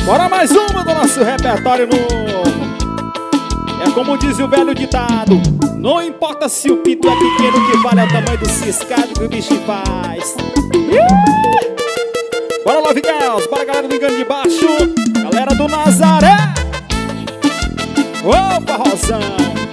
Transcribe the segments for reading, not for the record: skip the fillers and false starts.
Bora mais uma do nosso repertório novo. É como diz o velho ditado: não importa se o pinto é pequeno, o que vale é o tamanho do ciscado que o bichinho faz. Bora Love Girls, bora galera do Engano de Baixo, galera do Nazaré. Opa, Rosão.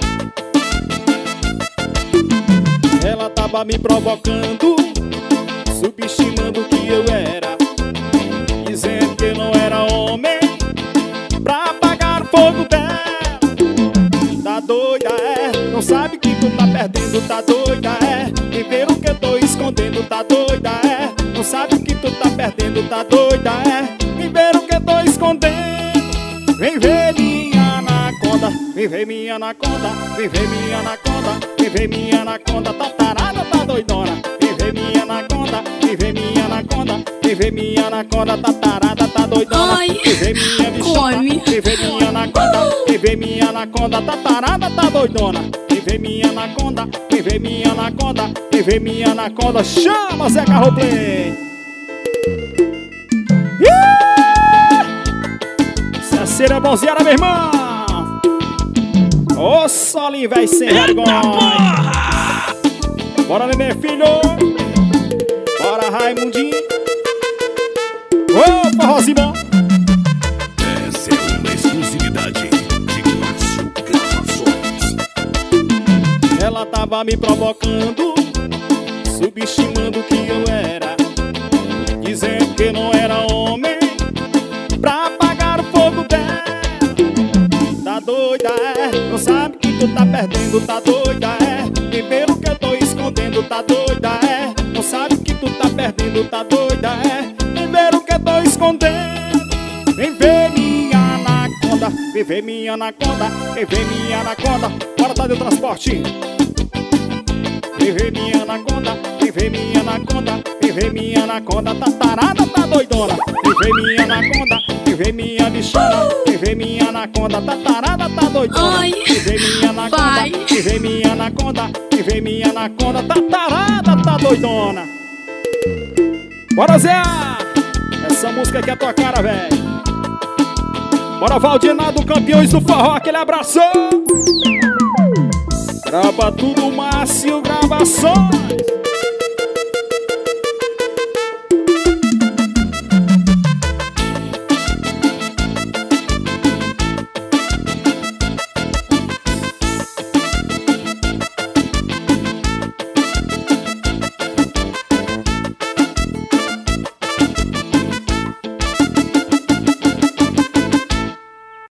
Ela tava me provocando, subestimando que eu era, dizendo que eu não era homem pra apagar o fogo dela. Tá doida, é? Não sabe que tu tá perdendo, tá doida, é? E ver o que eu tô escondendo, tá doida, é? Não sabe que tu tá perdendo, tá doida, é? E ver o que eu tô escondendo. Vem ver minha anaconda, vem ver minha anaconda, vem ver minha anaconda, vem ver minha anaconda, tá tarada, tá doidona. Vem ver minha anaconda, vem ver minha anaconda, vem ver minha anaconda, tá tarada, tá doidona. Ai, vem ver minha bichona, vem ver minha anaconda, vem ver minha anaconda, tá tarada, tá doidona. Vem ver minha anaconda, vem ver minha anaconda, vem ver minha anaconda. Chama, Zé Carroplay! Se a cera é bonzeira, meu irmão! Ô solinho, véi, sem vergonha! Bora, neném, filho! Bora, Raimundinho! Opa, Rosimão! Essa é uma exclusividade de Márcio Gravações. Ela tava me provocando, subestimando que eu era, dizendo que não era homem pra apagar o fogo dela. Tá doida, é? Não sabe que tu tá perdendo, tá doida, é? E pelo que eu tô escondendo, tá doida, é? Não sabe que tu tá perdendo, tá doida, é? E ver o que eu tô escondendo. Vem ver minha anaconda, vem ver minha anaconda, vem ver minha anaconda. Bora, tá de transporte. Vem ver minha anaconda, vem ver minha anaconda, vem ver minha anaconda, tá tarada, tá doidona. Vem ver minha anaconda, vem ver minha bichona, vem ver minha anaconda, tá tarada, tá doidona. Ai, vem ver minha anaconda, vai. vem ver minha anaconda, vem ver minha anaconda, tá tarada, tá doidona. Bora, Zé! Essa música aqui é a tua cara, velho. Bora, Valdinado, campeões do forró, aquele abraço! Grava tudo, Márcio Gravações.